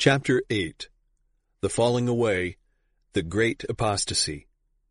Chapter 8. The Falling Away, the Great Apostasy.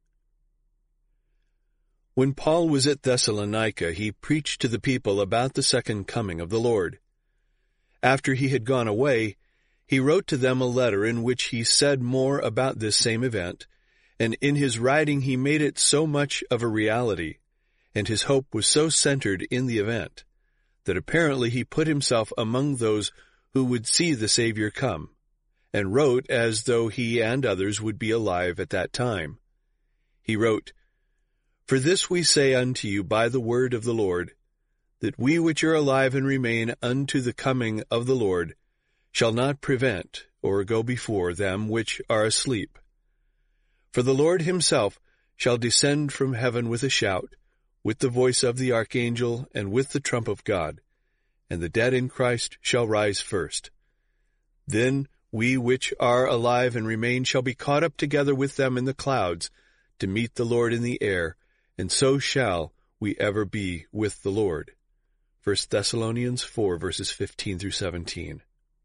When Paul was at Thessalonica, he preached to the people about the second coming of the Lord. After he had gone away, he wrote to them a letter in which he said more about this same event, and in his writing he made it so much of a reality, and his hope was so centered in the event, that apparently he put himself among those who would see the Savior come, and wrote as though he and others would be alive at that time. He wrote, "For this we say unto you by the word of the Lord, that we which are alive and remain unto the coming of the Lord shall not prevent or go before them which are asleep. For the Lord himself shall descend from heaven with a shout, with the voice of the archangel, and with the trump of God, and the dead in Christ shall rise first. Then we which are alive and remain shall be caught up together with them in the clouds to meet the Lord in the air, and so shall we ever be with the Lord." 1 Thessalonians 4, verses 15 through 17.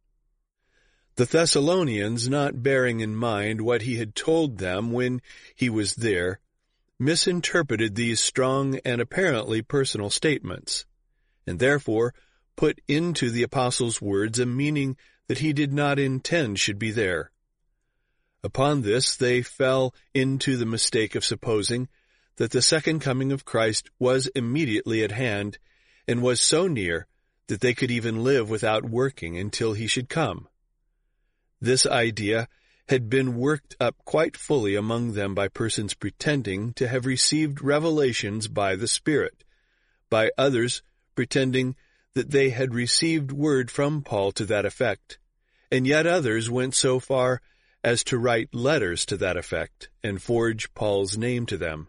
The Thessalonians, not bearing in mind what he had told them when he was there, misinterpreted these strong and apparently personal statements, and therefore put into the apostle's words a meaning that he did not intend should be there. Upon this they fell into the mistake of supposing that the second coming of Christ was immediately at hand, and was so near that they could even live without working until he should come. This idea had been worked up quite fully among them by persons pretending to have received revelations by the Spirit, by others pretending that they had received word from Paul to that effect, and yet others went so far as to write letters to that effect and forge Paul's name to them.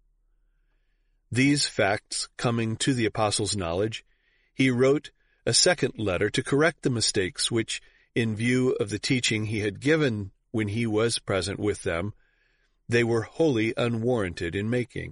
These facts coming to the apostle's knowledge, he wrote a second letter to correct the mistakes which, in view of the teaching he had given when he was present with them, they were wholly unwarranted in making.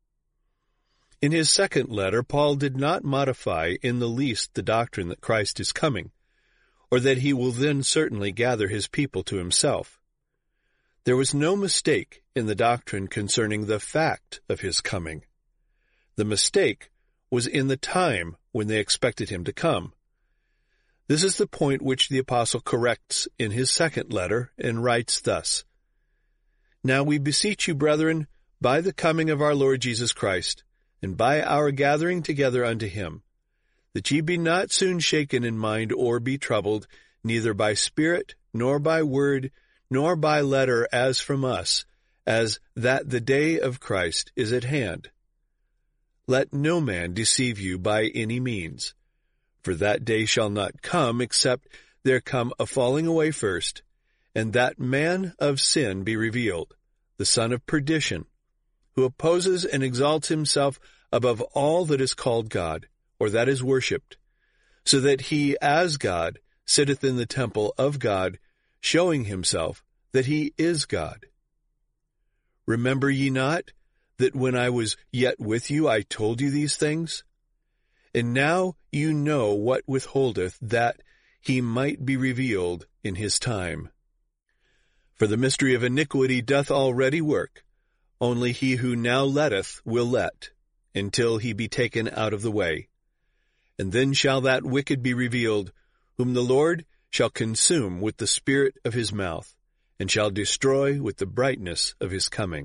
In his second letter, Paul did not modify in the least the doctrine that Christ is coming, or that he will then certainly gather his people to himself. There was no mistake in the doctrine concerning the fact of his coming. The mistake was in the time when they expected him to come. This is the point which the apostle corrects in his second letter, and writes thus, "Now we beseech you, brethren, by the coming of our Lord Jesus Christ, and by our gathering together unto him, that ye be not soon shaken in mind or be troubled, neither by spirit, nor by word, nor by letter as from us, as that the day of Christ is at hand. Let no man deceive you by any means, for that day shall not come, except there come a falling away first, and that man of sin be revealed, the son of perdition, who opposes and exalts himself above all that is called God, or that is worshipped, so that he as God sitteth in the temple of God, showing himself that he is God. Remember ye not that when I was yet with you I told you these things? And now you know what withholdeth, that he might be revealed in his time. For the mystery of iniquity doth already work, only he who now letteth will let, until he be taken out of the way. And then shall that wicked be revealed, whom the Lord shall consume with the spirit of his mouth, and shall destroy with the brightness of his coming."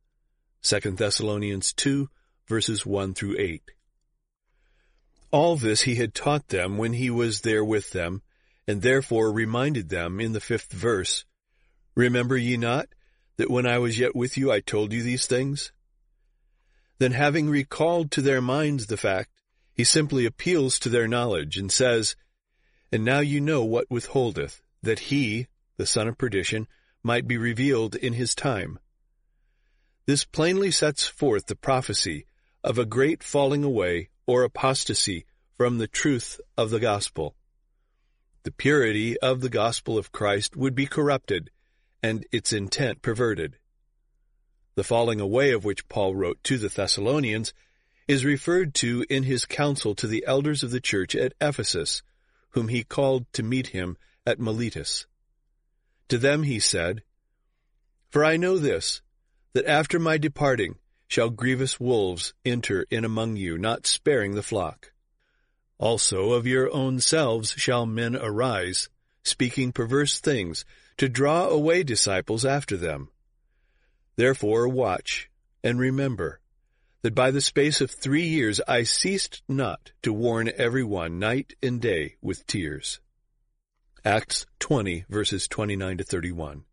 2 Thessalonians 2, verses 1 through 8. All this he had taught them when he was there with them, and therefore reminded them in the 5th verse, "Remember ye not that when I was yet with you I told you these things?" Then, having recalled to their minds the fact, he simply appeals to their knowledge and says, "And now you know what withholdeth, that he, the son of perdition, might be revealed in his time." This plainly sets forth the prophecy of a great falling away or apostasy from the truth of the gospel. The purity of the gospel of Christ would be corrupted, and its intent perverted. The falling away of which Paul wrote to the Thessalonians is referred to in his counsel to the elders of the church at Ephesus, whom he called to meet him at Miletus. To them he said, For I know this, that after my departing shall grievous wolves enter in among you, not sparing the flock. Also of your own selves shall men arise, speaking perverse things, to draw away disciples after them. Therefore watch, and remember, that by the space of 3 years I ceased not to warn every one night and day with tears. Acts 20, verses 29 to 31.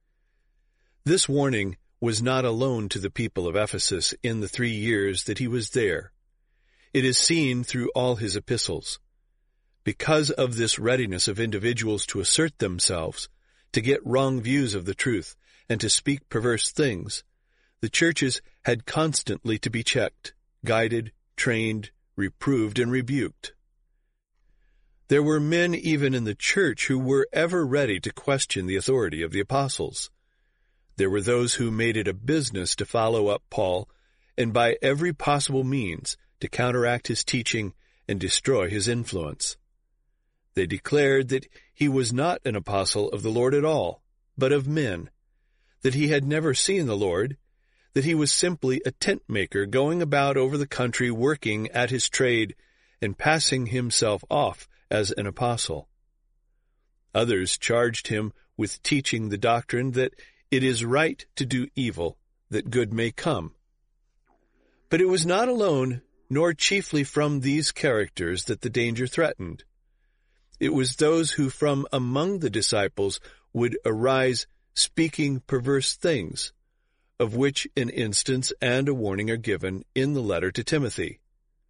This warning was not alone to the people of Ephesus in the 3 years that he was there. It is seen through all his epistles. Because of this readiness of individuals to assert themselves, to get wrong views of the truth, and to speak perverse things, the churches had constantly to be checked, guided, trained, reproved, and rebuked. There were men even in the church who were ever ready to question the authority of the apostles. There were those who made it a business to follow up Paul, and by every possible means to counteract his teaching and destroy his influence. They declared that he was not an apostle of the Lord at all, but of men, that he had never seen the Lord, that he was simply a tent maker going about over the country working at his trade and passing himself off as an apostle. Others charged him with teaching the doctrine that it is right to do evil, that good may come. But it was not alone, nor chiefly from these characters, that the danger threatened. It was those who from among the disciples would arise speaking perverse things, of which an instance and a warning are given in the letter to Timothy.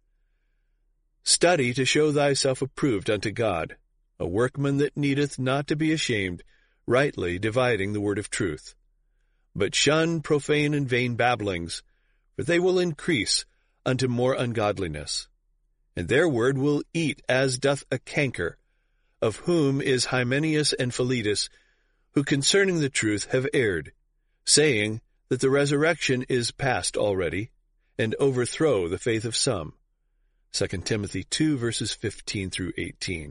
Study to show thyself approved unto God, a workman that needeth not to be ashamed, rightly dividing the word of truth. But shun profane and vain babblings, for they will increase unto more ungodliness. And their word will eat as doth a canker, of whom is Hymenaeus and Philetus, who concerning the truth have erred, saying that the resurrection is past already, and overthrow the faith of some. 2 Timothy 2, verses 15 through 18.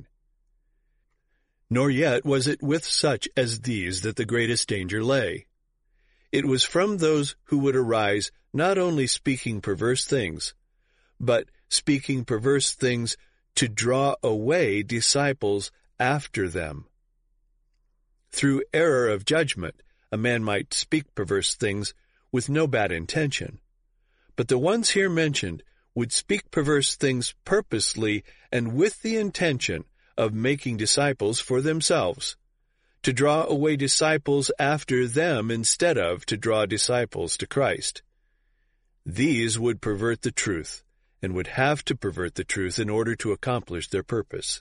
Nor yet was it with such as these that the greatest danger lay. It was from those who would arise not only speaking perverse things, but speaking perverse things to draw away disciples after them. Through error of judgment, a man might speak perverse things with no bad intention. But the ones here mentioned would speak perverse things purposely and with the intention of making disciples for themselves, to draw away disciples after them instead of to draw disciples to Christ. These would pervert the truth, and would have to pervert the truth in order to accomplish their purpose.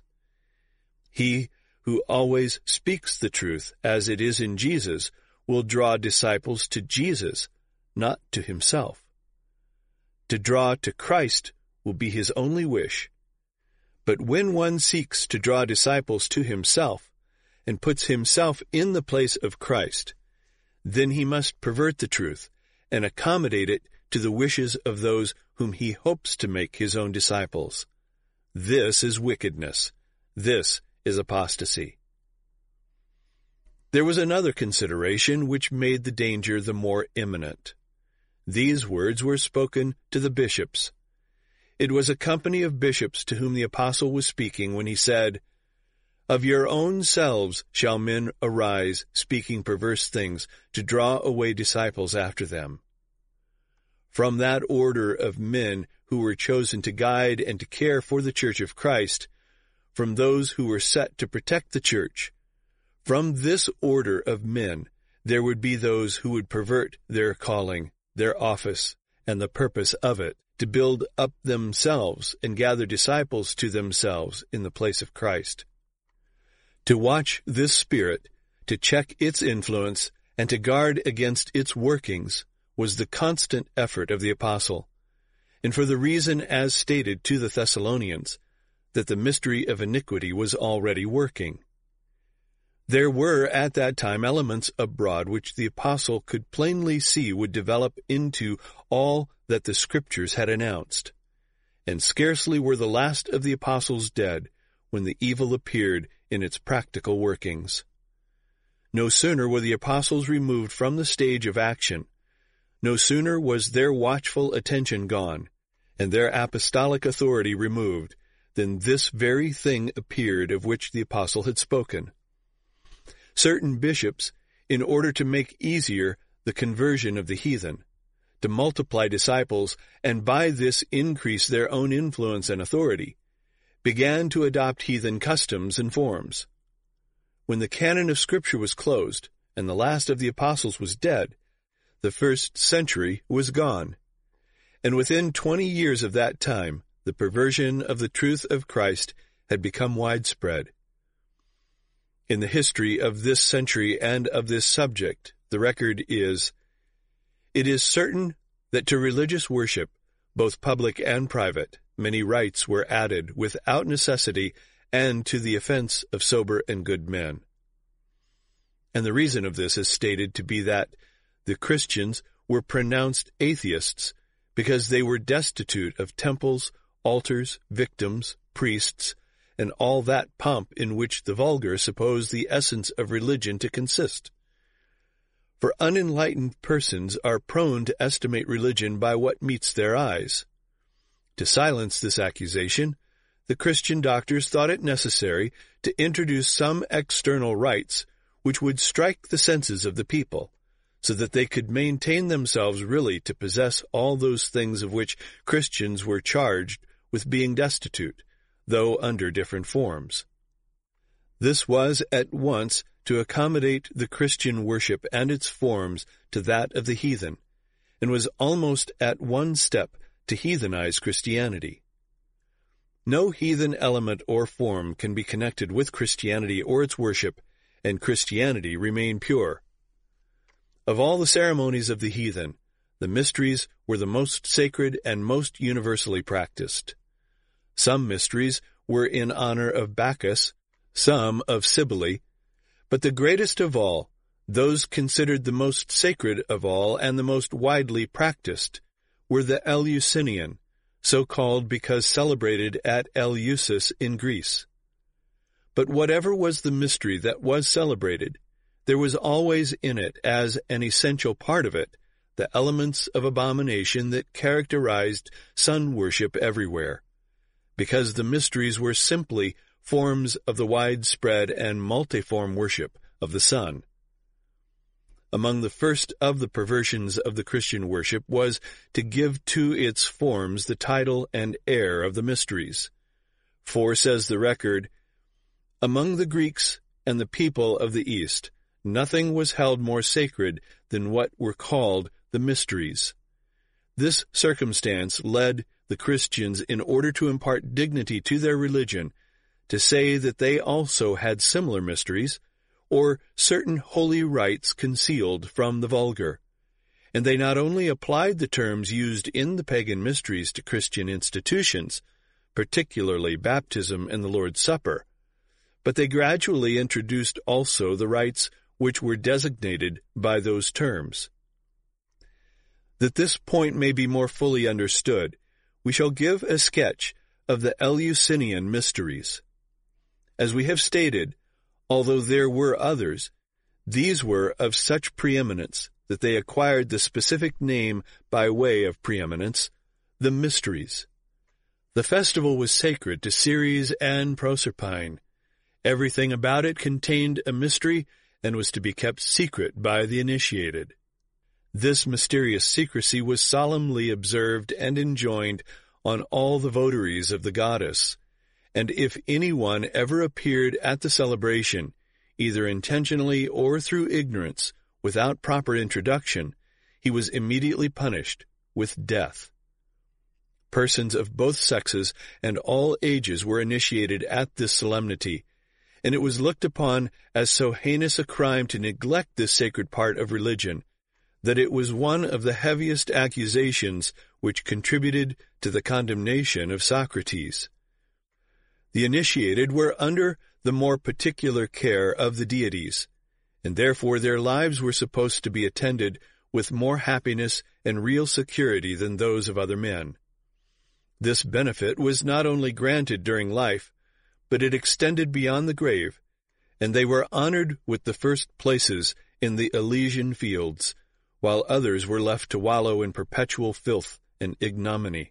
He who always speaks the truth as it is in Jesus will draw disciples to Jesus, not to himself. To draw to Christ will be his only wish. But when one seeks to draw disciples to himself, and puts himself in the place of Christ, then he must pervert the truth and accommodate it to the wishes of those whom he hopes to make his own disciples. This is wickedness. This is apostasy. There was another consideration which made the danger the more imminent. These words were spoken to the bishops. It was a company of bishops to whom the apostle was speaking when he said, Of your own selves shall men arise, speaking perverse things, to draw away disciples after them. From that order of men who were chosen to guide and to care for the church of Christ, from those who were set to protect the church, from this order of men there would be those who would pervert their calling, their office, and the purpose of it, to build up themselves and gather disciples to themselves in the place of Christ. To watch this spirit, to check its influence, and to guard against its workings was the constant effort of the apostle, and for the reason as stated to the Thessalonians, that the mystery of iniquity was already working. There were at that time elements abroad which the apostle could plainly see would develop into all that the Scriptures had announced. And scarcely were the last of the apostles dead when the evil appeared in its practical workings. No sooner were the apostles removed from the stage of action, no sooner was their watchful attention gone, and their apostolic authority removed, than this very thing appeared of which the apostle had spoken. Certain bishops, in order to make easier the conversion of the heathen, to multiply disciples, and by this increase their own influence and authority, began to adopt heathen customs and forms. When the canon of Scripture was closed, and the last of the apostles was dead, the first century was gone. And within 20 years of that time, the perversion of the truth of Christ had become widespread. In the history of this century and of this subject, the record is, "It is certain that to religious worship, both public and private, many rites were added without necessity and to the offense of sober and good men." And the reason of this is stated to be that the Christians were pronounced atheists because they were destitute of temples, altars, victims, priests, and all that pomp in which the vulgar suppose the essence of religion to consist. For unenlightened persons are prone to estimate religion by what meets their eyes. To silence this accusation, the Christian doctors thought it necessary to introduce some external rites which would strike the senses of the people, so that they could maintain themselves really to possess all those things of which Christians were charged with being destitute, though under different forms. This was at once to accommodate the Christian worship and its forms to that of the heathen, and was almost at one step to heathenize Christianity. No heathen element or form can be connected with Christianity or its worship, and Christianity remain pure. Of all the ceremonies of the heathen, the mysteries were the most sacred and most universally practiced. Some mysteries were in honor of Bacchus, some of Cybele, but the greatest of all, those considered the most sacred of all and the most widely practiced, were the Eleusinian, so called because celebrated at Eleusis in Greece. But whatever was the mystery that was celebrated, there was always in it, as an essential part of it, the elements of abomination that characterized sun worship everywhere, because the mysteries were simply forms of the widespread and multiform worship of the sun. Among the first of the perversions of the Christian worship was to give to its forms the title and air of the mysteries. For, says the record, "Among the Greeks and the people of the East, nothing was held more sacred than what were called the mysteries." This circumstance led the Christians, in order to impart dignity to their religion, to say that they also had similar mysteries, or certain holy rites concealed from the vulgar. And they not only applied the terms used in the pagan mysteries to Christian institutions, particularly baptism and the Lord's Supper, but they gradually introduced also the rites which were designated by those terms. That this point may be more fully understood, we shall give a sketch of the Eleusinian mysteries. As we have stated, although there were others, these were of such preeminence that they acquired the specific name by way of preeminence, the mysteries. The festival was sacred to Ceres and Proserpine. Everything about it contained a mystery and was to be kept secret by the initiated. This mysterious secrecy was solemnly observed and enjoined on all the votaries of the goddess, and if anyone ever appeared at the celebration, either intentionally or through ignorance, without proper introduction, he was immediately punished with death. Persons of both sexes and all ages were initiated at this solemnity, and it was looked upon as so heinous a crime to neglect this sacred part of religion, that it was one of the heaviest accusations which contributed to the condemnation of Socrates. The initiated were under the more particular care of the deities, and therefore their lives were supposed to be attended with more happiness and real security than those of other men. This benefit was not only granted during life, but it extended beyond the grave, and they were honored with the first places in the Elysian fields, while others were left to wallow in perpetual filth and ignominy.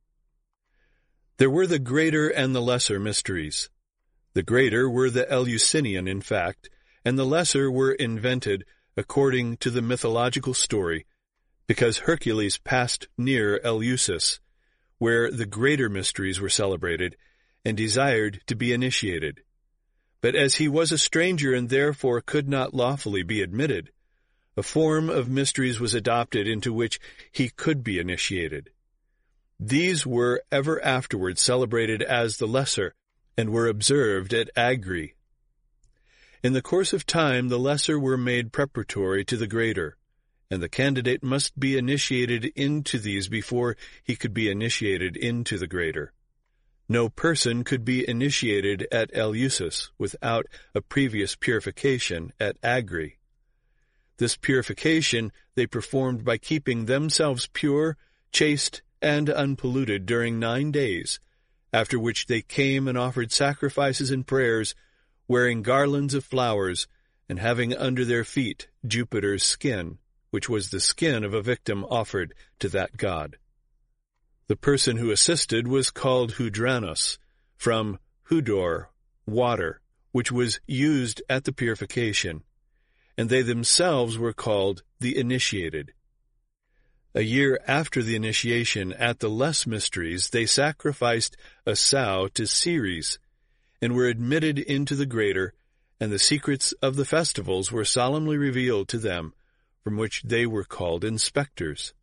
There were the greater and the lesser mysteries. The greater were the Eleusinian, in fact, and the lesser were invented according to the mythological story, because Hercules passed near Eleusis, where the greater mysteries were celebrated, and desired to be initiated. But as he was a stranger and therefore could not lawfully be admitted, a form of mysteries was adopted into which he could be initiated. These were ever afterwards celebrated as the lesser, and were observed at Agri. In the course of time the lesser were made preparatory to the greater, and the candidate must be initiated into these before he could be initiated into the greater. No person could be initiated at Eleusis without a previous purification at Agri. This purification they performed by keeping themselves pure, chaste, and unpolluted during 9 days, after which they came and offered sacrifices and prayers, wearing garlands of flowers, and having under their feet Jupiter's skin, which was the skin of a victim offered to that god. The person who assisted was called Hudranos, from hudor, water, which was used at the purification, and they themselves were called the initiated. A year after the initiation, at the less mysteries, they sacrificed a sow to Ceres, and were admitted into the greater, and the secrets of the festivals were solemnly revealed to them, from which they were called inspectors.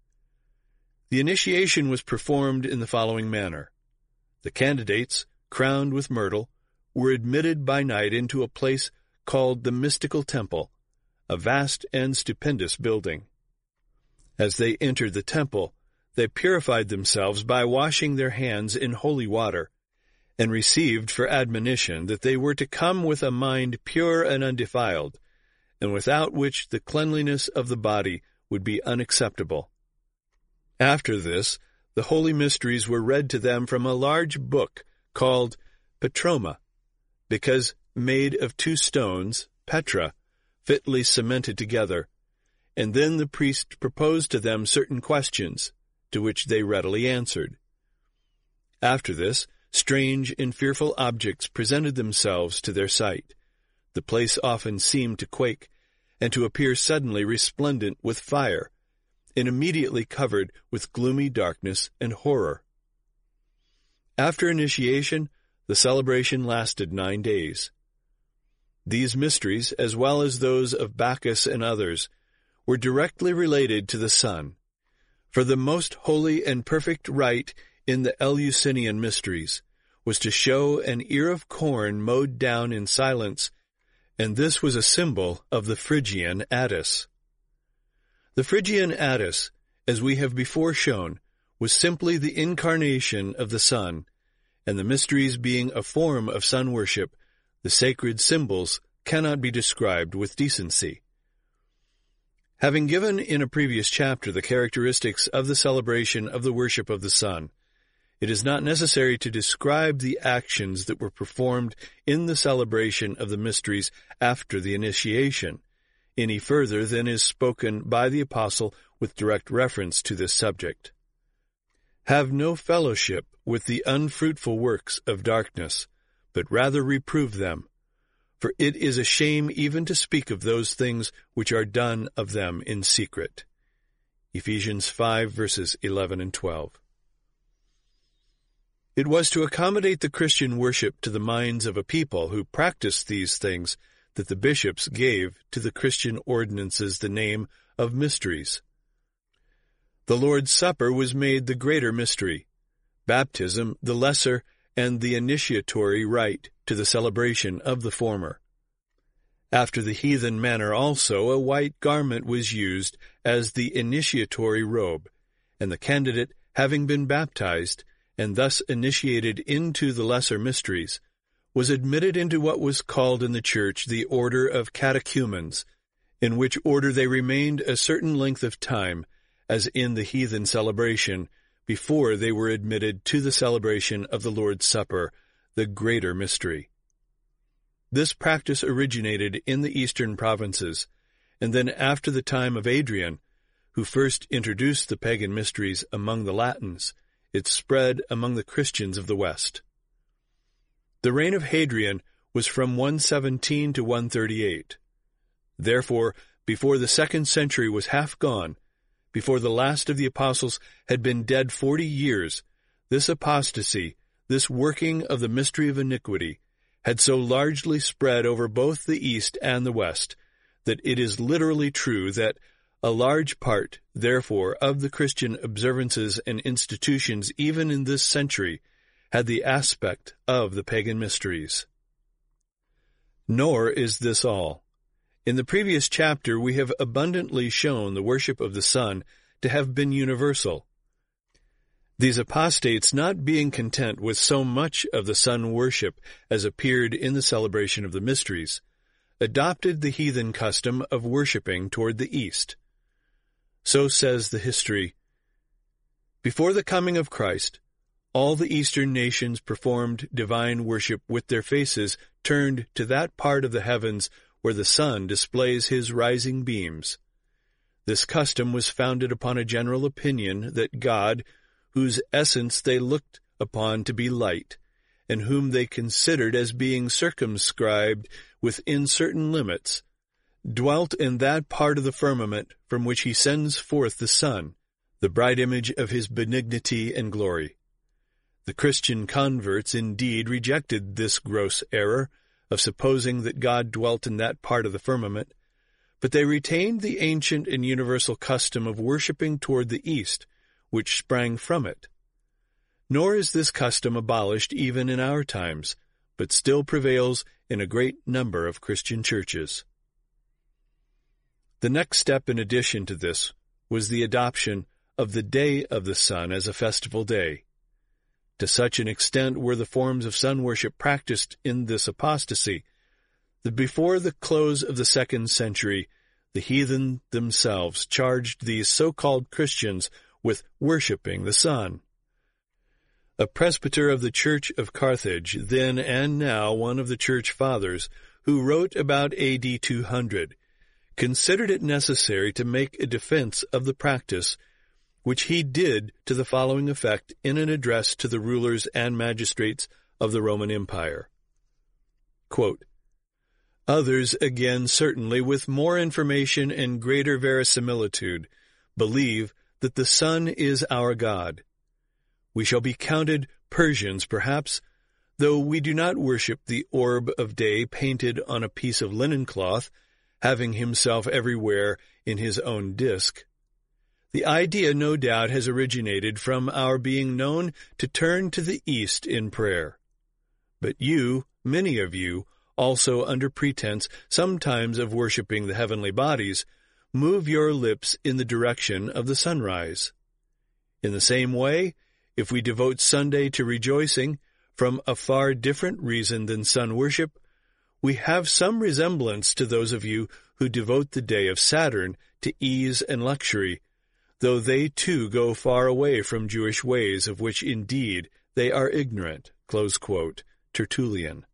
The initiation was performed in the following manner. The candidates, crowned with myrtle, were admitted by night into a place called the Mystical Temple, a vast and stupendous building. As they entered the temple, they purified themselves by washing their hands in holy water, and received for admonition that they were to come with a mind pure and undefiled, and without which the cleanliness of the body would be unacceptable. After this, the holy mysteries were read to them from a large book called Petroma, because made of 2 stones, Petra, fitly cemented together, and then the priest proposed to them certain questions, to which they readily answered. After this, strange and fearful objects presented themselves to their sight. The place often seemed to quake, and to appear suddenly resplendent with fire, and immediately covered with gloomy darkness and horror. After initiation, the celebration lasted 9 days. These mysteries, as well as those of Bacchus and others, were directly related to the sun, for the most holy and perfect rite in the Eleusinian mysteries was to show an ear of corn mowed down in silence, and this was a symbol of the Phrygian Attis. The Phrygian Attis, as we have before shown, was simply the incarnation of the sun, and the mysteries being a form of sun worship, the sacred symbols cannot be described with decency. Having given in a previous chapter the characteristics of the celebration of the worship of the sun, it is not necessary to describe the actions that were performed in the celebration of the mysteries after the initiation, any further than is spoken by the apostle with direct reference to this subject. Have no fellowship with the unfruitful works of darkness, but rather reprove them. For it is a shame even to speak of those things which are done of them in secret. Ephesians 5, verses 11 and 12. It was to accommodate the Christian worship to the minds of a people who practiced these things that the bishops gave to the Christian ordinances the name of mysteries. The Lord's Supper was made the greater mystery, baptism the lesser, and the initiatory rite to the celebration of the former. After the heathen manner also, a white garment was used as the initiatory robe, and the candidate, having been baptized, and thus initiated into the lesser mysteries, was admitted into what was called in the Church the order of catechumens, in which order they remained a certain length of time, as in the heathen celebration, before they were admitted to the celebration of the Lord's Supper, the greater mystery. This practice originated in the eastern provinces, and then after the time of Adrian, who first introduced the pagan mysteries among the Latins, it spread among the Christians of the West. The reign of Hadrian was from 117 to 138. Therefore, before the 2nd century was half gone, before the last of the apostles had been dead 40 years, this apostasy, this working of the mystery of iniquity, had so largely spread over both the East and the West, that it is literally true that a large part, therefore, of the Christian observances and institutions even in this century had the aspect of the pagan mysteries. Nor is this all. In the previous chapter we have abundantly shown the worship of the sun to have been universal. These apostates, not being content with so much of the sun worship as appeared in the celebration of the mysteries, adopted the heathen custom of worshipping toward the east. So says the history, "Before the coming of Christ, all the eastern nations performed divine worship with their faces turned to that part of the heavens where the sun displays his rising beams. This custom was founded upon a general opinion that God, whose essence they looked upon to be light, and whom they considered as being circumscribed within certain limits, dwelt in that part of the firmament from which he sends forth the sun, the bright image of his benignity and glory." The Christian converts indeed rejected this gross error of supposing that God dwelt in that part of the firmament, but they retained the ancient and universal custom of worshipping toward the east, which sprang from it. Nor is this custom abolished even in our times, but still prevails in a great number of Christian churches. The next step in addition to this was the adoption of the Day of the Sun as a festival day. To such an extent were the forms of sun worship practiced in this apostasy, that before the close of the 2nd century, the heathen themselves charged these so-called Christians with worshipping the sun. A presbyter of the Church of Carthage, then and now one of the Church Fathers, who wrote about AD 200, considered it necessary to make a defense of the practice, which he did to the following effect in an address to the rulers and magistrates of the Roman Empire. Quote, "Others, again, certainly with more information and greater verisimilitude, believe that the sun is our God. We shall be counted Persians, perhaps, though we do not worship the orb of day painted on a piece of linen cloth, having himself everywhere in his own disk. The idea, no doubt, has originated from our being known to turn to the east in prayer. But you, many of you, also under pretense sometimes of worshipping the heavenly bodies, move your lips in the direction of the sunrise. In the same way, if we devote Sunday to rejoicing, from a far different reason than sun worship, we have some resemblance to those of you who devote the day of Saturn to ease and luxury, though they too go far away from Jewish ways, of which indeed they are ignorant." Close quote. Tertullian.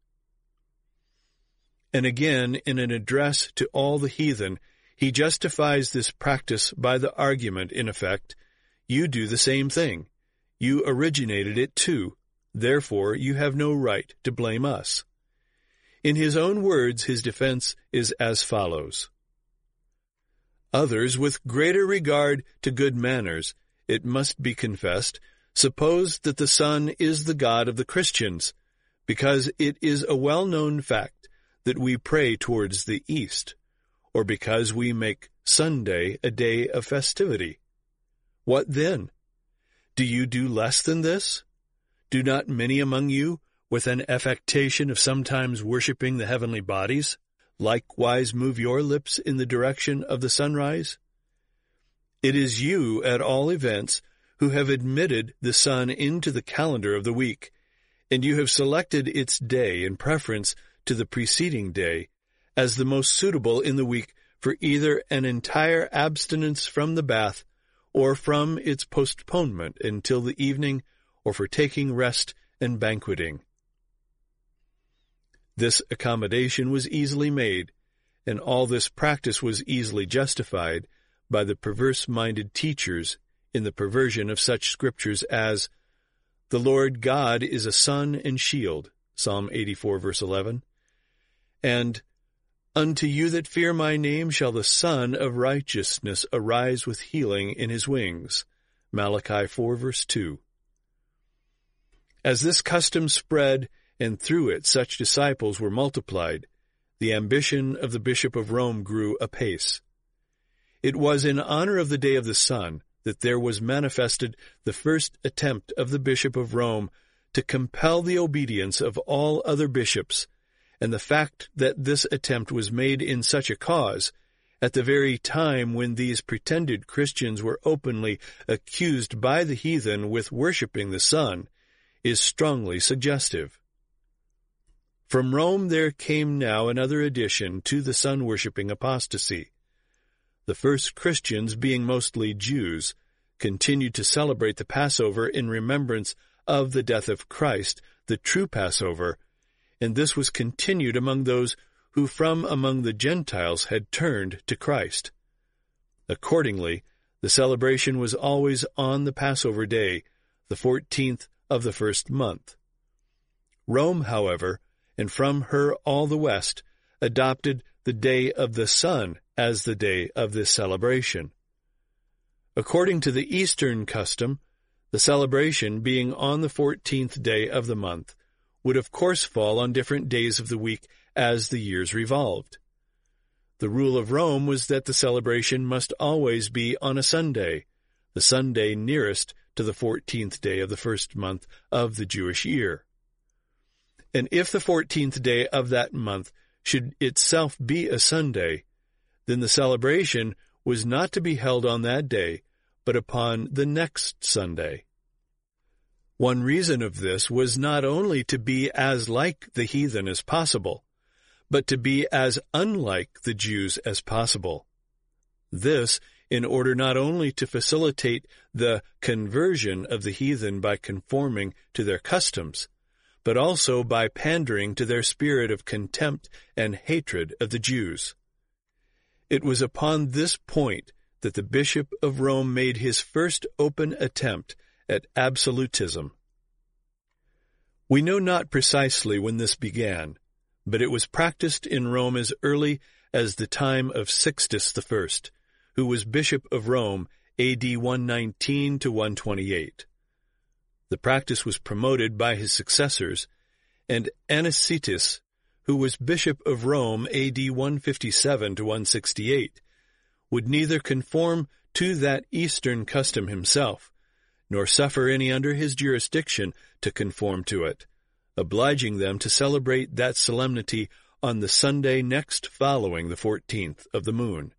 And again, in an address to all the heathen, he justifies this practice by the argument, in effect, "You do the same thing. You originated it too. Therefore you have no right to blame us." In his own words, his defense is as follows. "Others, with greater regard to good manners, it must be confessed, suppose that the sun is the God of the Christians, because it is a well-known fact that we pray towards the east, or because we make Sunday a day of festivity. What then? Do you do less than this? Do not many among you, with an affectation of sometimes worshipping the heavenly bodies, likewise move your lips in the direction of the sunrise? It is you, at all events, who have admitted the sun into the calendar of the week, and you have selected its day in preference to the preceding day as the most suitable in the week for either an entire abstinence from the bath or from its postponement until the evening, or for taking rest and banqueting. This accommodation was easily made, and all this practice was easily justified by the perverse-minded teachers in the perversion of such scriptures as, "The Lord God is a sun and shield," Psalm 84, verse 11, and "Unto you that fear my name shall the Son of Righteousness arise with healing in his wings," Malachi 4, verse 2. As this custom spread, and through it such disciples were multiplied, the ambition of the Bishop of Rome grew apace. It was in honor of the Day of the Sun that there was manifested the first attempt of the Bishop of Rome to compel the obedience of all other bishops, and the fact that this attempt was made in such a cause, at the very time when these pretended Christians were openly accused by the heathen with worshipping the sun, is strongly suggestive. From Rome there came now another addition to the sun-worshipping apostasy. The first Christians, being mostly Jews, continued to celebrate the Passover in remembrance of the death of Christ, the true Passover, and this was continued among those who from among the Gentiles had turned to Christ. Accordingly, the celebration was always on the Passover day, the 14th of the first month. Rome, however, and from her all the West, adopted the Day of the Sun as the day of this celebration. According to the Eastern custom, the celebration, being on the 14th day of the month, would of course fall on different days of the week as the years revolved. The rule of Rome was that the celebration must always be on a Sunday, the Sunday nearest to the 14th day of the first month of the Jewish year. And if the 14th day of that month should itself be a Sunday, then the celebration was not to be held on that day, but upon the next Sunday. One reason of this was not only to be as like the heathen as possible, but to be as unlike the Jews as possible. This in order not only to facilitate the conversion of the heathen by conforming to their customs, but also by pandering to their spirit of contempt and hatred of the Jews. It was upon this point that the Bishop of Rome made his first open attempt at absolutism. We know not precisely when this began, but it was practiced in Rome as early as the time of Sixtus I, who was Bishop of Rome A.D. 119 to 128. The practice was promoted by his successors, and Anicetus, who was Bishop of Rome A.D. 157 to 168, would neither conform to that Eastern custom himself, nor suffer any under his jurisdiction to conform to it, obliging them to celebrate that solemnity on the Sunday next following the 14th of the moon.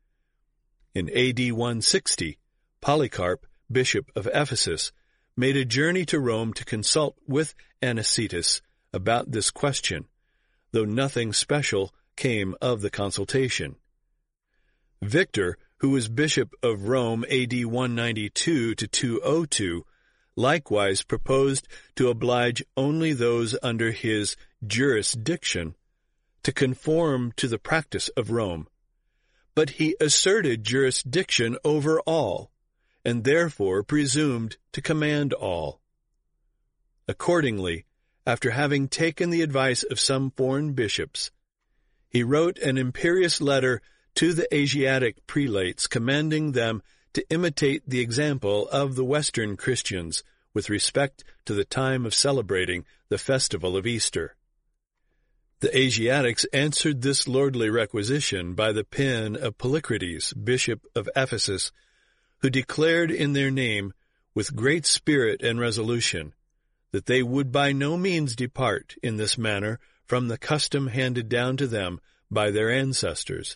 In A.D. 160, Polycarp, Bishop of Ephesus, made a journey to Rome to consult with Anicetus about this question, though nothing special came of the consultation. Victor, who was Bishop of Rome A.D. 192 to 202, likewise proposed to oblige only those under his jurisdiction to conform to the practice of Rome. But he asserted jurisdiction over all, and therefore presumed to command all. Accordingly, after having taken the advice of some foreign bishops, he wrote an imperious letter to the Asiatic prelates commanding them to imitate the example of the Western Christians with respect to the time of celebrating the festival of Easter. The Asiatics answered this lordly requisition by the pen of Polycrates, Bishop of Ephesus, who declared in their name, with great spirit and resolution, that they would by no means depart in this manner from the custom handed down to them by their ancestors.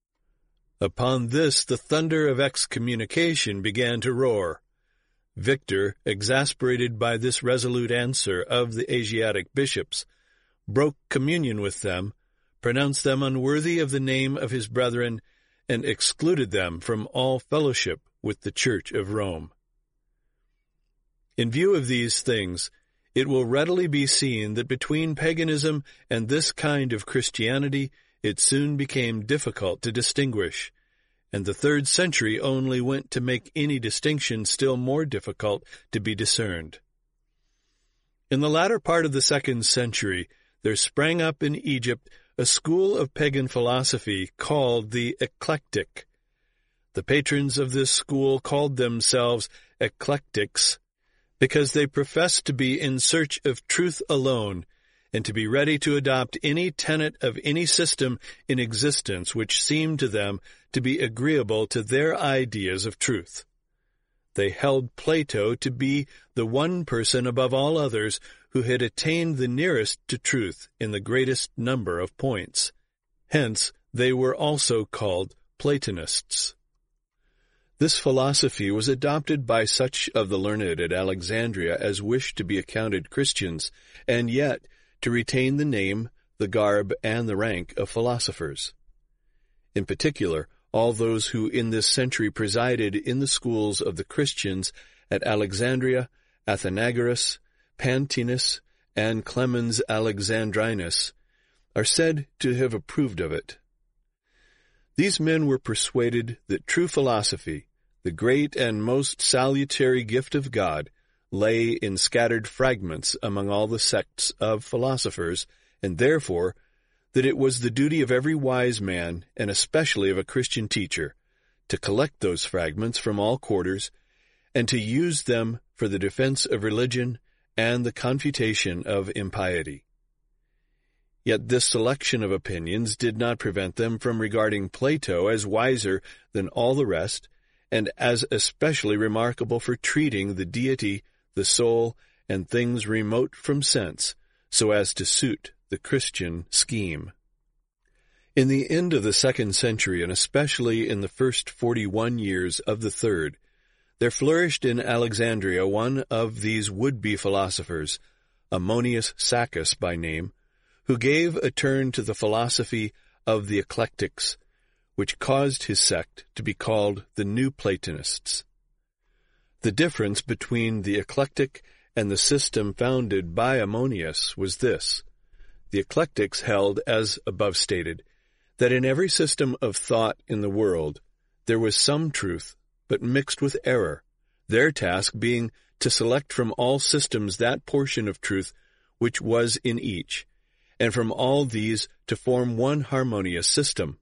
Upon this the thunder of excommunication began to roar. Victor, exasperated by this resolute answer of the Asiatic bishops, broke communion with them, pronounced them unworthy of the name of his brethren, and excluded them from all fellowship with the Church of Rome. In view of these things, it will readily be seen that between paganism and this kind of Christianity it soon became difficult to distinguish, and the 3rd century only went to make any distinction still more difficult to be discerned. In the latter part of the 2nd century, there sprang up in Egypt a school of pagan philosophy called the Eclectic. The patrons of this school called themselves eclectics because they professed to be in search of truth alone and to be ready to adopt any tenet of any system in existence which seemed to them to be agreeable to their ideas of truth. They held Plato to be the one person above all others who had attained the nearest to truth in the greatest number of points. Hence, they were also called Platonists. This philosophy was adopted by such of the learned at Alexandria as wished to be accounted Christians, and yet to retain the name, the garb, and the rank of philosophers. In particular, all those who in this century presided in the schools of the Christians at Alexandria, Athenagoras, Pantaenus, and Clemens Alexandrinus, are said to have approved of it. These men were persuaded that true philosophy, the great and most salutary gift of God, lay in scattered fragments among all the sects of philosophers, and therefore that it was the duty of every wise man, and especially of a Christian teacher, to collect those fragments from all quarters, and to use them for the defense of religion and the confutation of impiety. Yet this selection of opinions did not prevent them from regarding Plato as wiser than all the rest, and as especially remarkable for treating the deity, the soul, and things remote from sense, so as to suit the Christian scheme. In the end of the 2nd century, and especially in the first 41 years of the 3rd, there flourished in Alexandria one of these would-be philosophers, Ammonius Saccas by name, who gave a turn to the philosophy of the eclectics, which caused his sect to be called the New Platonists. The difference between the eclectic and the system founded by Ammonius was this. The eclectics held, as above stated, that in every system of thought in the world there was some truth, but mixed with error, their task being to select from all systems that portion of truth which was in each, and from all these to form one harmonious system.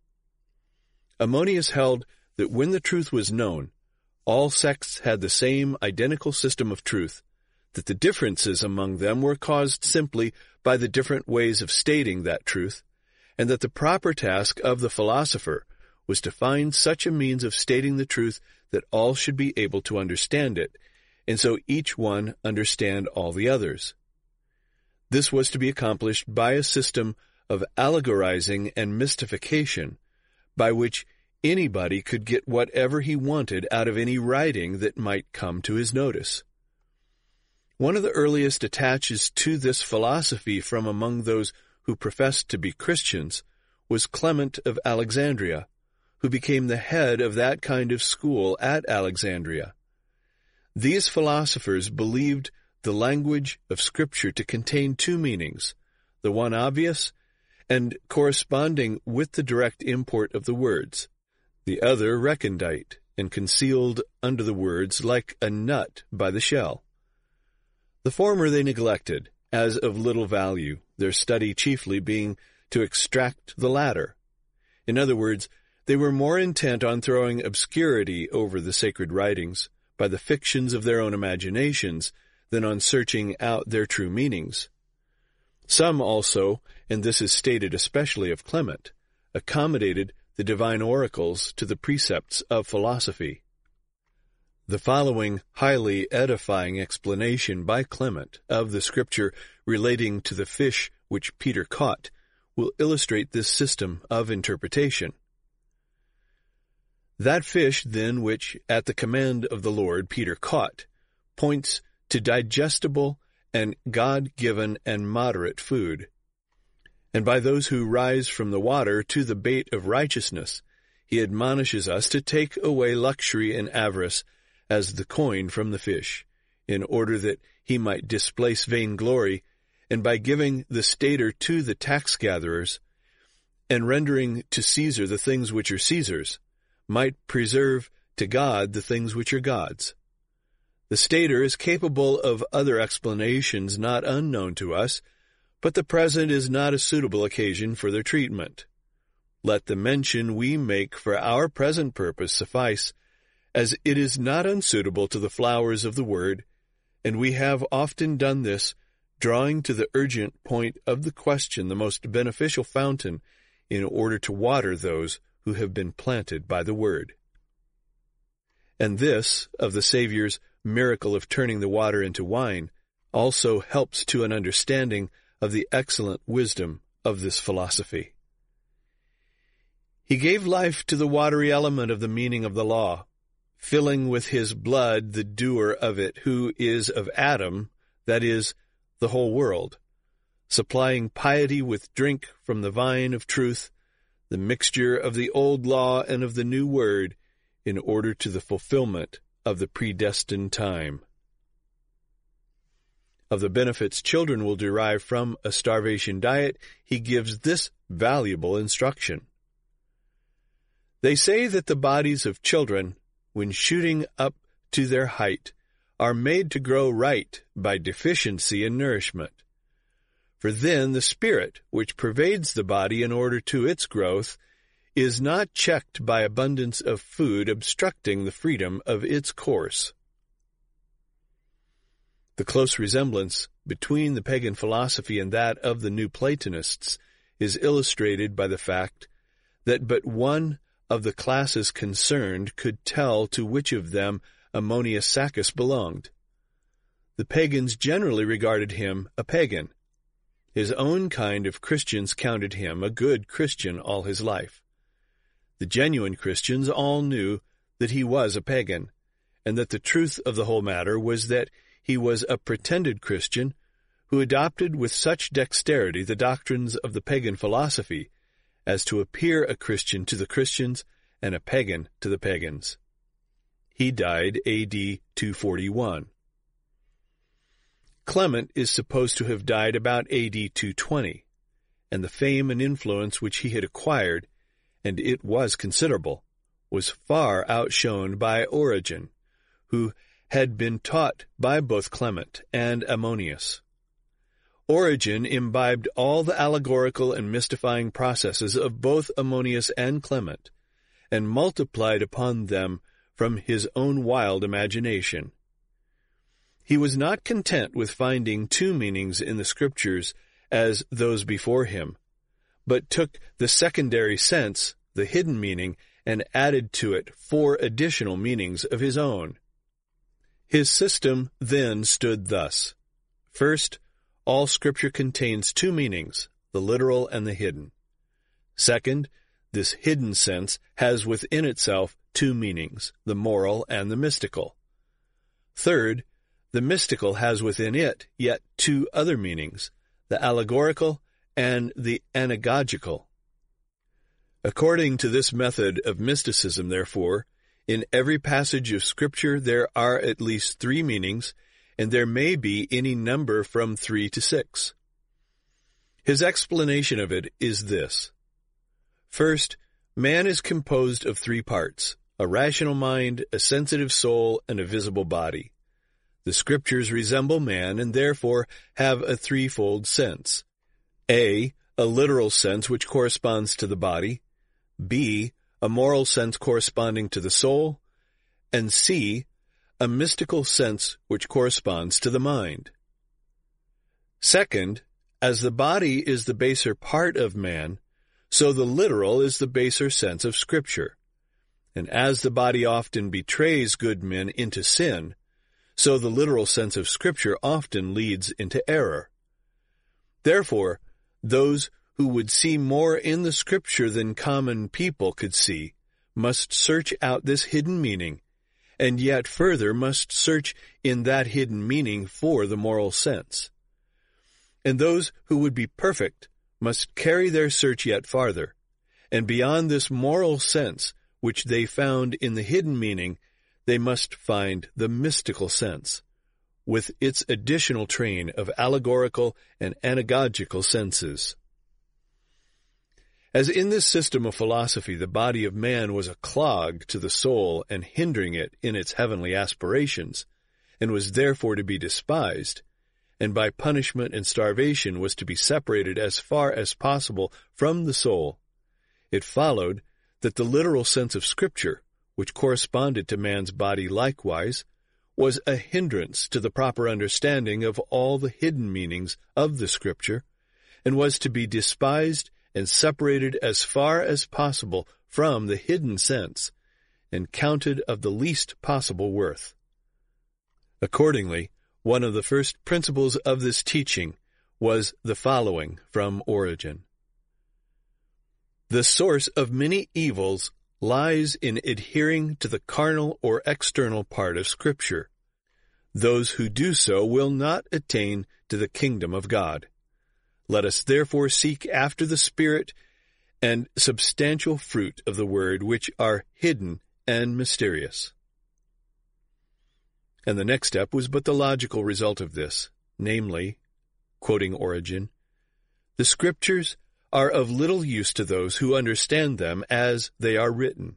Ammonius held that when the truth was known, all sects had the same identical system of truth, that the differences among them were caused simply by the different ways of stating that truth, and that the proper task of the philosopher was to find such a means of stating the truth that all should be able to understand it, and so each one understand all the others. This was to be accomplished by a system of allegorizing and mystification, by which anybody could get whatever he wanted out of any writing that might come to his notice. One of the earliest attaches to this philosophy from among those who professed to be Christians was Clement of Alexandria, who became the head of that kind of school at Alexandria. These philosophers believed the language of Scripture to contain two meanings, the one obvious and corresponding with the direct import of the words, the other recondite and concealed under the words like a nut by the shell. The former they neglected, as of little value, their study chiefly being to extract the latter. In other words, they were more intent on throwing obscurity over the sacred writings by the fictions of their own imaginations than on searching out their true meanings. Some also, and this is stated especially of Clement, accommodated the divine oracles to the precepts of philosophy. The following highly edifying explanation by Clement of the Scripture relating to the fish which Peter caught will illustrate this system of interpretation. That fish, then, which, at the command of the Lord, Peter caught, points to digestible and God-given and moderate food. And by those who rise from the water to the bait of righteousness, he admonishes us to take away luxury and avarice as the coin from the fish, in order that he might displace vainglory, and by giving the stater to the tax-gatherers, and rendering to Caesar the things which are Caesar's, might preserve to God the things which are God's. The stater is capable of other explanations not unknown to us, but the present is not a suitable occasion for their treatment. Let the mention we make for our present purpose suffice, as it is not unsuitable to the flowers of the word, and we have often done this, drawing to the urgent point of the question the most beneficial fountain, in order to water those who have been planted by the word. And this, of the Savior's miracle of turning the water into wine, also helps to an understanding of the excellent wisdom of this philosophy. He gave life to the watery element of the meaning of the law, filling with his blood the doer of it, who is of Adam, that is, the whole world, supplying piety with drink from the vine of truth, the mixture of the old law and of the new word, in order to the fulfillment of the predestined time. Of the benefits children will derive from a starvation diet, he gives this valuable instruction. They say that the bodies of children, when shooting up to their height, are made to grow right by deficiency in nourishment. For then the spirit, which pervades the body in order to its growth, is not checked by abundance of food obstructing the freedom of its course. The close resemblance between the pagan philosophy and that of the New Platonists is illustrated by the fact that but one of the classes concerned could tell to which of them Ammonius Saccas belonged. The pagans generally regarded him a pagan. His own kind of Christians counted him a good Christian all his life. The genuine Christians all knew that he was a pagan, and that the truth of the whole matter was that he was a pretended Christian who adopted with such dexterity the doctrines of the pagan philosophy as to appear a Christian to the Christians and a pagan to the pagans. He died A.D. 241. Clement is supposed to have died about A.D. 220, and the fame and influence which he had acquired, and it was considerable, was far outshone by Origen, who had been taught by both Clement and Ammonius. Origen imbibed all the allegorical and mystifying processes of both Ammonius and Clement, and multiplied upon them from his own wild imagination. He was not content with finding two meanings in the Scriptures as those before him, but took the secondary sense, the hidden meaning, and added to it 4 additional meanings of his own. His system then stood thus. First, all Scripture contains 2 meanings, the literal and the hidden. Second, this hidden sense has within itself 2 meanings, the moral and the mystical. Third, the mystical has within it yet 2 other meanings, the allegorical and the anagogical. According to this method of mysticism, therefore, in every passage of Scripture there are at least 3 meanings, and there may be any number from 3 to 6. His explanation of it is this. First, man is composed of 3 parts, a rational mind, a sensitive soul, and a visible body. The Scriptures resemble man and therefore have a threefold sense. A literal sense which corresponds to the body, B, a moral sense corresponding to the soul, and C, a mystical sense which corresponds to the mind. Second, as the body is the baser part of man, so the literal is the baser sense of Scripture. And as the body often betrays good men into sin, so the literal sense of Scripture often leads into error. Therefore, those who would see more in the Scripture than common people could see must search out this hidden meaning, and yet further must search in that hidden meaning for the moral sense. And those who would be perfect must carry their search yet farther, and beyond this moral sense which they found in the hidden meaning, they must find the mystical sense, with its additional train of allegorical and anagogical senses. As in this system of philosophy the body of man was a clog to the soul and hindering it in its heavenly aspirations, and was therefore to be despised, and by punishment and starvation was to be separated as far as possible from the soul, it followed that the literal sense of Scripture, which corresponded to man's body likewise, was a hindrance to the proper understanding of all the hidden meanings of the Scripture, and was to be despised and separated as far as possible from the hidden sense, and counted of the least possible worth. Accordingly, one of the first principles of this teaching was the following from Origen. The source of many evils lies in adhering to the carnal or external part of Scripture. Those who do so will not attain to the kingdom of God. Let us therefore seek after the Spirit and substantial fruit of the Word, which are hidden and mysterious. And the next step was but the logical result of this, namely, quoting Origen, the Scriptures are of little use to those who understand them as they are written.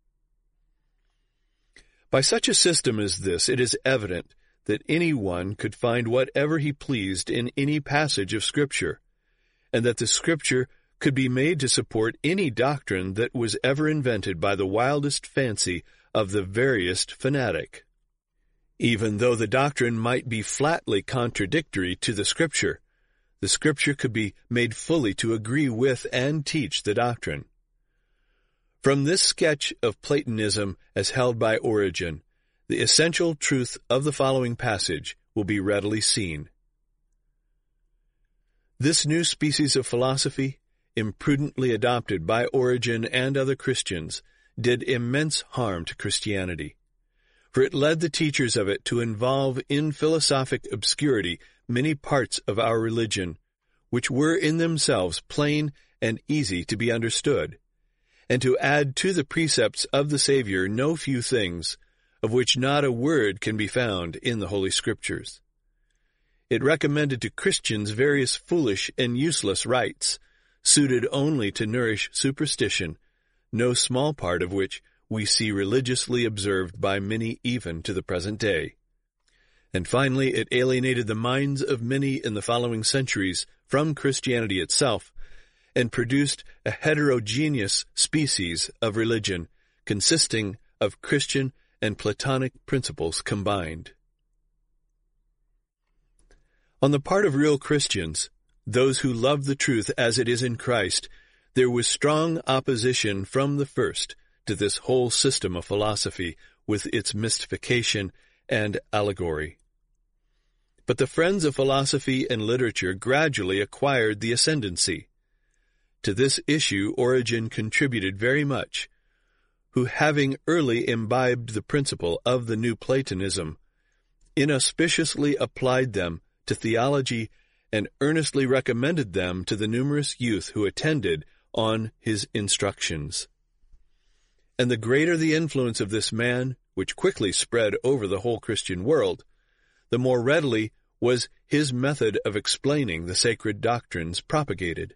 By such a system as this, it is evident that any one could find whatever he pleased in any passage of Scripture, and that the Scripture could be made to support any doctrine that was ever invented by the wildest fancy of the veriest fanatic. Even though the doctrine might be flatly contradictory to the Scripture could be made fully to agree with and teach the doctrine. From this sketch of Platonism as held by Origen, the essential truth of the following passage will be readily seen. This new species of philosophy, imprudently adopted by Origen and other Christians, did immense harm to Christianity, for it led the teachers of it to involve in philosophic obscurity many parts of our religion, which were in themselves plain and easy to be understood, and to add to the precepts of the Savior no few things, of which not a word can be found in the Holy Scriptures. It recommended to Christians various foolish and useless rites, suited only to nourish superstition, no small part of which we see religiously observed by many even to the present day. And finally, it alienated the minds of many in the following centuries from Christianity itself, and produced a heterogeneous species of religion, consisting of Christian and Platonic principles combined. On the part of real Christians, those who love the truth as it is in Christ, there was strong opposition from the first to this whole system of philosophy with its mystification and allegory. But the friends of philosophy and literature gradually acquired the ascendancy. To this issue Origen contributed very much, who, having early imbibed the principle of the new Platonism, inauspiciously applied them to theology and earnestly recommended them to the numerous youth who attended on his instructions. And the greater the influence of this man, which quickly spread over the whole Christian world, the more readily was his method of explaining the sacred doctrines propagated.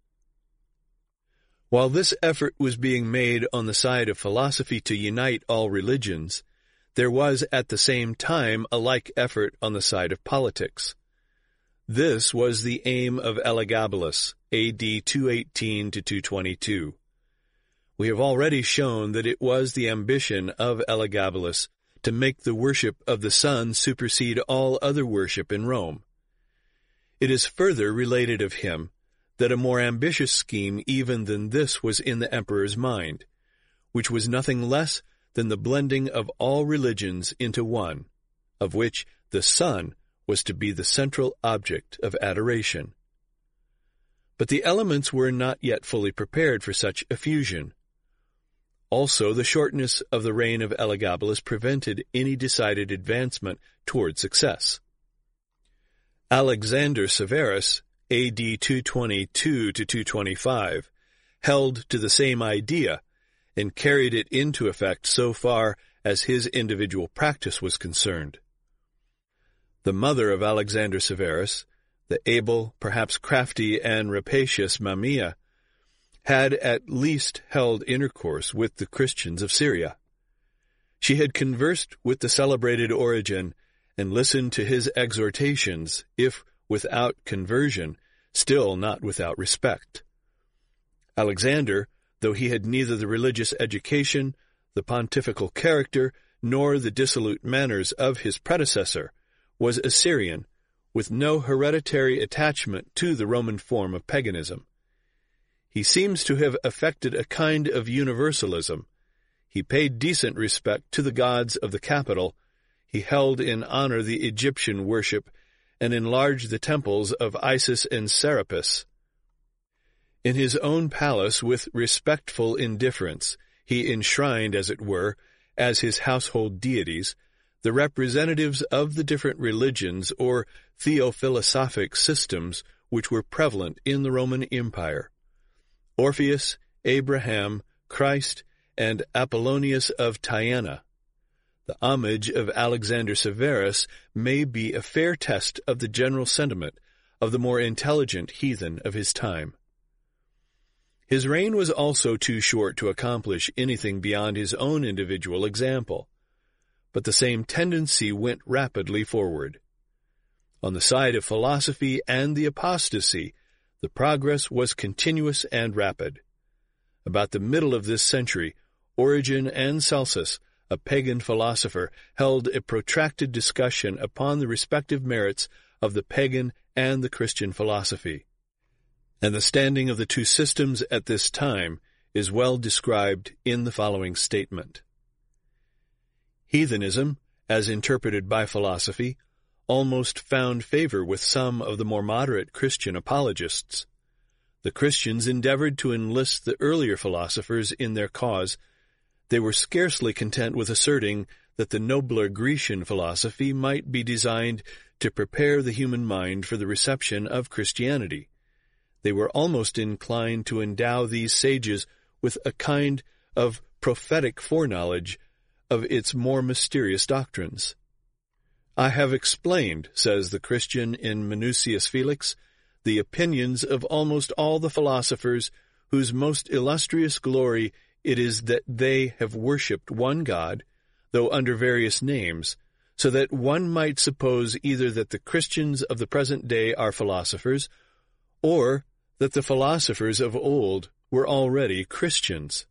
While this effort was being made on the side of philosophy to unite all religions, there was at the same time a like effort on the side of politics. This was the aim of Elagabalus, A.D. 218 to 222. We have already shown that it was the ambition of Elagabalus to make the worship of the sun supersede all other worship in Rome. It is further related of him that a more ambitious scheme even than this was in the emperor's mind, which was nothing less than the blending of all religions into one, of which the sun was to be the central object of adoration. But the elements were not yet fully prepared for such a fusion. Also, the shortness of the reign of Elagabalus prevented any decided advancement toward success. Alexander Severus, A.D. 222 to 225, held to the same idea and carried it into effect so far as his individual practice was concerned. The mother of Alexander Severus, the able, perhaps crafty and rapacious Mamaea, had at least held intercourse with the Christians of Syria. She had conversed with the celebrated Origen and listened to his exhortations, if without conversion, still not without respect. Alexander, though he had neither the religious education, the pontifical character, nor the dissolute manners of his predecessor, was a Syrian, with no hereditary attachment to the Roman form of paganism. He seems to have affected a kind of universalism. He paid decent respect to the gods of the capital, he held in honor the Egyptian worship, and enlarged the temples of Isis and Serapis. In his own palace, with respectful indifference, he enshrined, as it were, as his household deities, the representatives of the different religions or theophilosophic systems which were prevalent in the Roman Empire: Orpheus, Abraham, Christ, and Apollonius of Tyana. The homage of Alexander Severus may be a fair test of the general sentiment of the more intelligent heathen of his time. His reign was also too short to accomplish anything beyond his own individual example, but the same tendency went rapidly forward. On the side of philosophy and the apostasy, the progress was continuous and rapid. About the middle of this century, Origen and Celsus, a pagan philosopher, held a protracted discussion upon the respective merits of the pagan and the Christian philosophy. And the standing of the two systems at this time is well described in the following statement. Heathenism, as interpreted by philosophy, almost found favor with some of the more moderate Christian apologists. The Christians endeavored to enlist the earlier philosophers in their cause. They were scarcely content with asserting that the nobler Grecian philosophy might be designed to prepare the human mind for the reception of Christianity. They were almost inclined to endow these sages with a kind of prophetic foreknowledge of its more mysterious doctrines. I have explained, says the Christian in Minucius Felix, the opinions of almost all the philosophers whose most illustrious glory it is that they have worshipped one God, though under various names, so that one might suppose either that the Christians of the present day are philosophers, or that the philosophers of old were already Christians.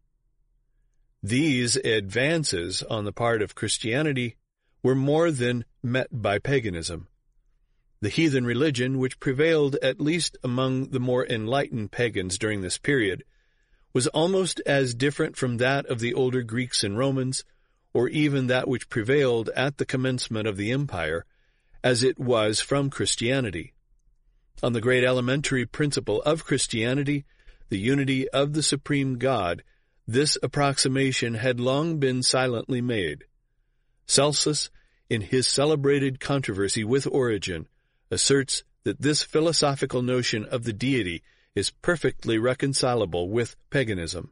These advances on the part of Christianity were more than met by paganism. The heathen religion, which prevailed at least among the more enlightened pagans during this period, was almost as different from that of the older Greeks and Romans, or even that which prevailed at the commencement of the empire, as it was from Christianity. On the great elementary principle of Christianity, the unity of the supreme God, this approximation had long been silently made. Celsus, in his celebrated controversy with Origen, asserts that this philosophical notion of the deity is perfectly reconcilable with paganism.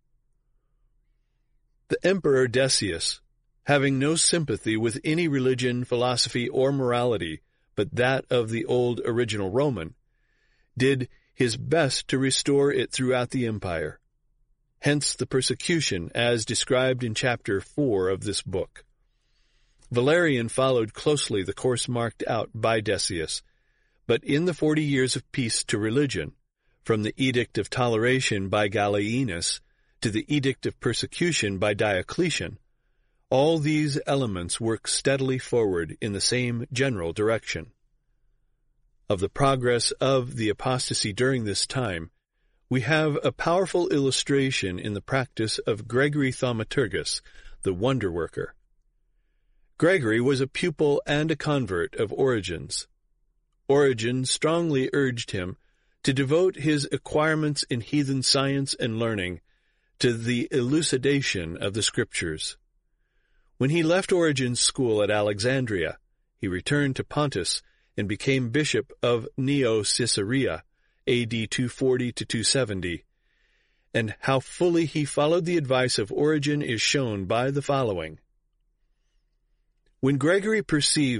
The Emperor Decius, having no sympathy with any religion, philosophy, or morality but that of the old original Roman, did his best to restore it throughout the empire. Hence the persecution, as described in chapter 4 of this book. Valerian followed closely the course marked out by Decius, but in the 40 years of peace to religion, from the Edict of Toleration by Gallienus to the Edict of Persecution by Diocletian, all these elements work steadily forward in the same general direction. Of the progress of the apostasy during this time, we have a powerful illustration in the practice of Gregory Thaumaturgus, the wonder-worker. Gregory was a pupil and a convert of Origen's. Origen strongly urged him to devote his acquirements in heathen science and learning to the elucidation of the Scriptures. When he left Origen's school at Alexandria, he returned to Pontus and became bishop of Neo-Caesarea, A.D. 240 to 270, and how fully he followed the advice of Origen is shown by the following. When Gregory perceived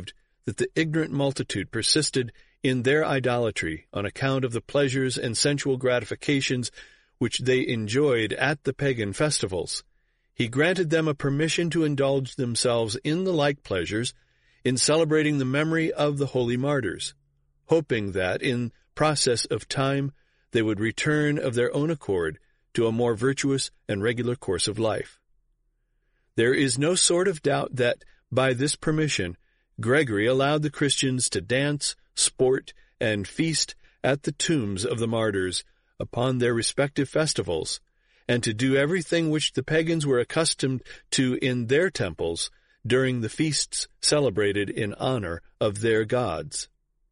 that the ignorant multitude persisted in their idolatry on account of the pleasures and sensual gratifications which they enjoyed at the pagan festivals, he granted them a permission to indulge themselves in the like pleasures in celebrating the memory of the holy martyrs, hoping that, in process of time, they would return of their own accord to a more virtuous and regular course of life. There is no sort of doubt that, by this permission, Gregory allowed the Christians to dance, sport, and feast at the tombs of the martyrs upon their respective festivals, and to do everything which the pagans were accustomed to in their temples during the feasts celebrated in honor of their gods.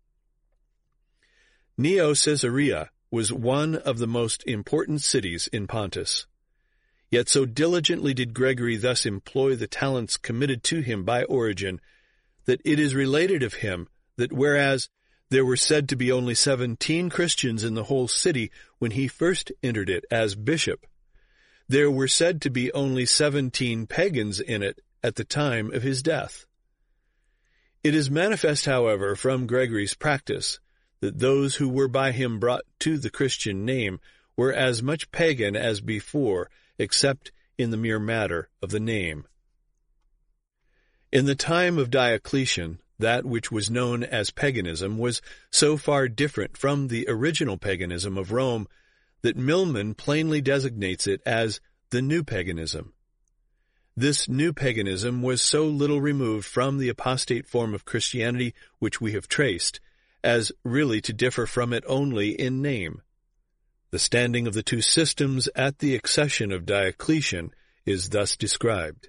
Neo-Caesarea was one of the most important cities in Pontus. Yet so diligently did Gregory thus employ the talents committed to him by Origen, that it is related of him that whereas there were said to be only 17 Christians in the whole city when he first entered it as bishop, there were said to be only 17 pagans in it at the time of his death. It is manifest, however, from Gregory's practice, that those who were by him brought to the Christian name were as much pagan as before, except in the mere matter of the name. In the time of Diocletian, that which was known as paganism was so far different from the original paganism of Rome that Milman plainly designates it as the new paganism. This new paganism was so little removed from the apostate form of Christianity which we have traced, as really to differ from it only in name. The standing of the two systems at the accession of Diocletian is thus described.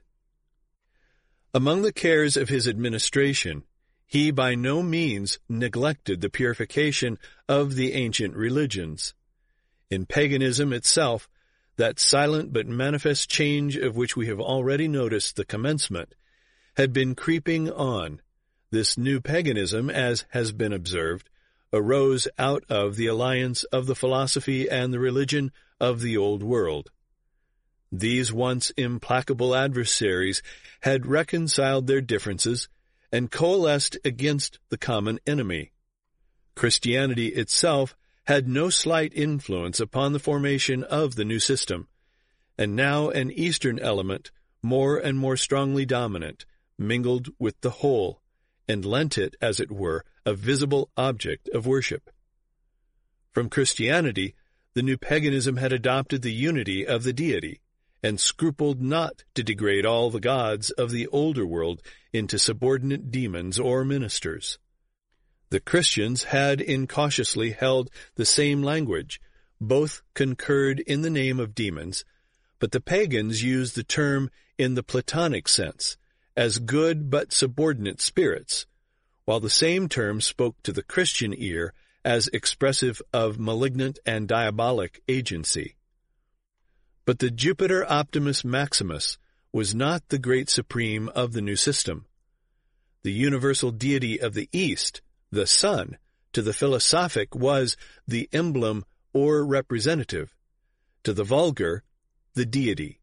Among the cares of his administration, he by no means neglected the purification of the ancient religions. In paganism itself, that silent but manifest change of which we have already noticed the commencement, had been creeping on. This new paganism, as has been observed, arose out of the alliance of the philosophy and the religion of the Old World. These once implacable adversaries had reconciled their differences and coalesced against the common enemy. Christianity itself had no slight influence upon the formation of the new system, and now an Eastern element, more and more strongly dominant, mingled with the whole, and lent it, as it were, a visible object of worship. From Christianity, the new paganism had adopted the unity of the deity, and scrupled not to degrade all the gods of the older world into subordinate demons or ministers. The Christians had incautiously held the same language, both concurred in the name of demons, but the pagans used the term in the Platonic sense, as good but subordinate spirits, while the same term spoke to the Christian ear as expressive of malignant and diabolic agency. But the Jupiter Optimus Maximus was not the great supreme of the new system. The universal deity of the East, the sun, to the philosophic was the emblem or representative, to the vulgar, the deity.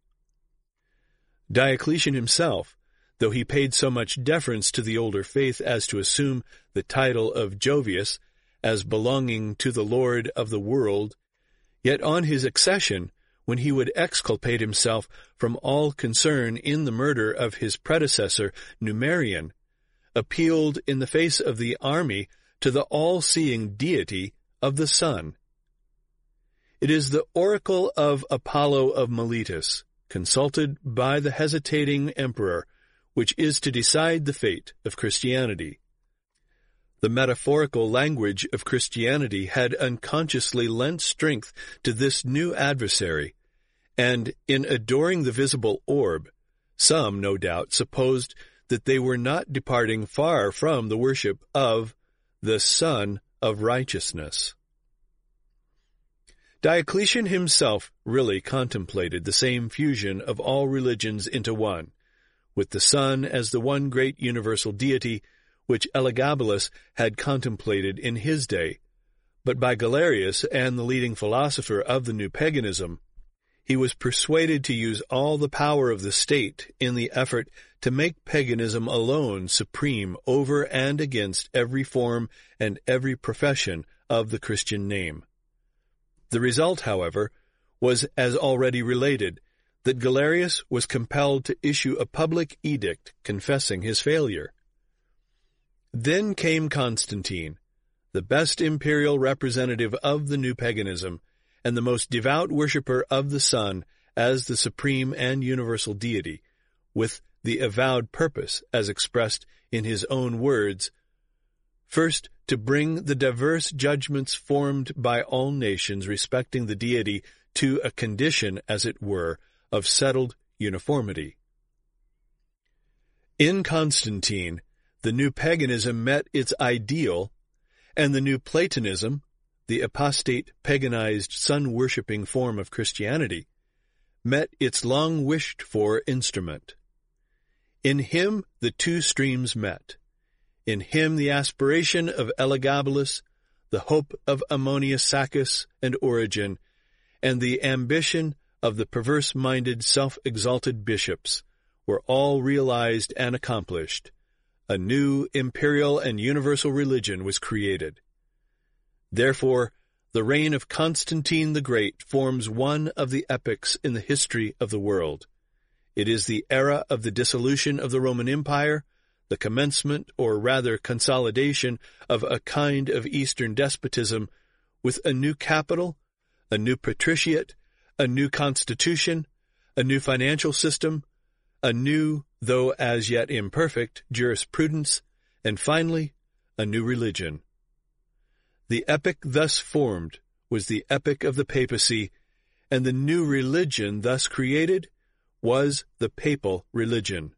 Diocletian himself, though he paid so much deference to the older faith as to assume the title of Jovius as belonging to the Lord of the world, yet on his accession, when he would exculpate himself from all concern in the murder of his predecessor Numerian, appealed in the face of the army to the all-seeing deity of the sun. It is the oracle of Apollo of Miletus, consulted by the hesitating emperor, which is to decide the fate of Christianity. The metaphorical language of Christianity had unconsciously lent strength to this new adversary, and in adoring the visible orb, some, no doubt, supposed that they were not departing far from the worship of the Son of Righteousness. Diocletian himself really contemplated the same fusion of all religions into one, with the sun as the one great universal deity which Elagabalus had contemplated in his day, but by Galerius and the leading philosopher of the new paganism, he was persuaded to use all the power of the state in the effort to make paganism alone supreme over and against every form and every profession of the Christian name. The result, however, was, as already related, that Galerius was compelled to issue a public edict confessing his failure. Then came Constantine, the best imperial representative of the new paganism, and the most devout worshipper of the sun as the supreme and universal deity, with the avowed purpose, as expressed in his own words, first, to bring the diverse judgments formed by all nations respecting the deity to a condition, as it were, of settled uniformity. In Constantine, the new paganism met its ideal, and the new Platonism, the apostate, paganized, sun-worshipping form of Christianity, met its long-wished-for instrument. In him the two streams met. In him the aspiration of Elagabalus, the hope of Ammonius Saccas and Origen, and the ambition of the perverse-minded, self-exalted bishops were all realized and accomplished. A new imperial and universal religion was created. Therefore, the reign of Constantine the Great forms one of the epochs in the history of the world. It is the era of the dissolution of the Roman Empire, the commencement, or rather consolidation, of a kind of Eastern despotism, with a new capital, a new patriciate, a new constitution, a new financial system, a new, though as yet imperfect, jurisprudence, and finally, a new religion. The epoch thus formed was the epoch of the papacy, and the new religion thus created was the papal religion.